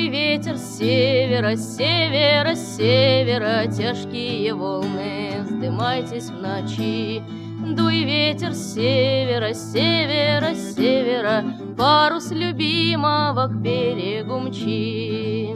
Дуй ветер с севера, с севера, с севера, тяжкие волны, вздымайтесь в ночи. Дуй ветер с севера, с севера, с севера, парус любимого к берегу мчи.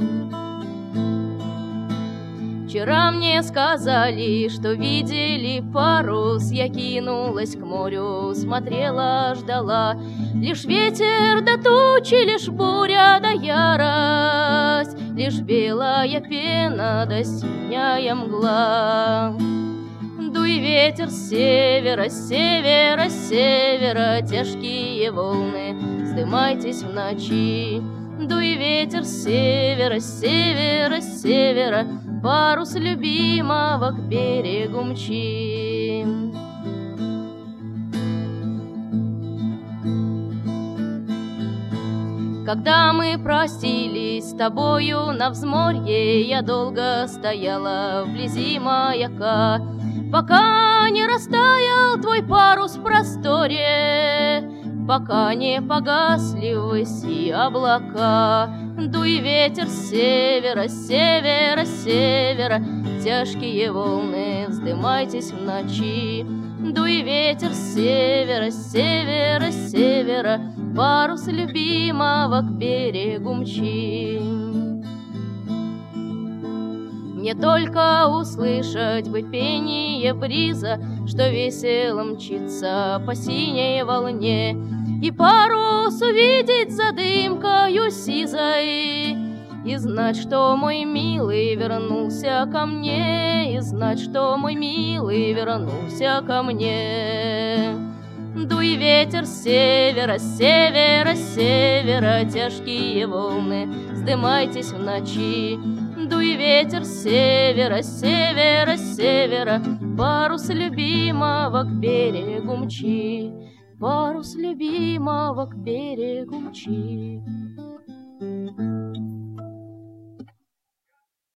Вчера мне сказали, что видели парус, я кинулась к морю, смотрела, ждала. Лишь ветер да тучи, лишь буря да ярость, лишь белая пена да синяя мгла. Дуй ветер с севера, с севера, с севера, тяжкие волны, вздымайтесь в ночи. Дуй ветер с севера, с севера, с севера, парус любимого к берегу мчи. Когда мы простились с тобою на взморье, я долго стояла вблизи маяка, пока не растаял твой парус в просторе, пока не погасли ввыси облака. Дуй ветер с севера, с севера, с севера, тяжкие волны, вздымайтесь в ночи. Дуй ветер с севера, с севера, с севера, парус любимого к берегу мчи. Мне только услышать бы пение бриза, что весело мчится по синей волне, и парус увидеть за дымкою сизой, и знать, что мой милый вернулся ко мне, и знать, что мой милый вернулся ко мне. Дуй ветер с севера, с севера, с севера, тяжкие волны, вздымайтесь в ночи. Дуй ветер с севера, с севера, с севера, парус любимого к берегу мчи, парус любимого к берегу мчи.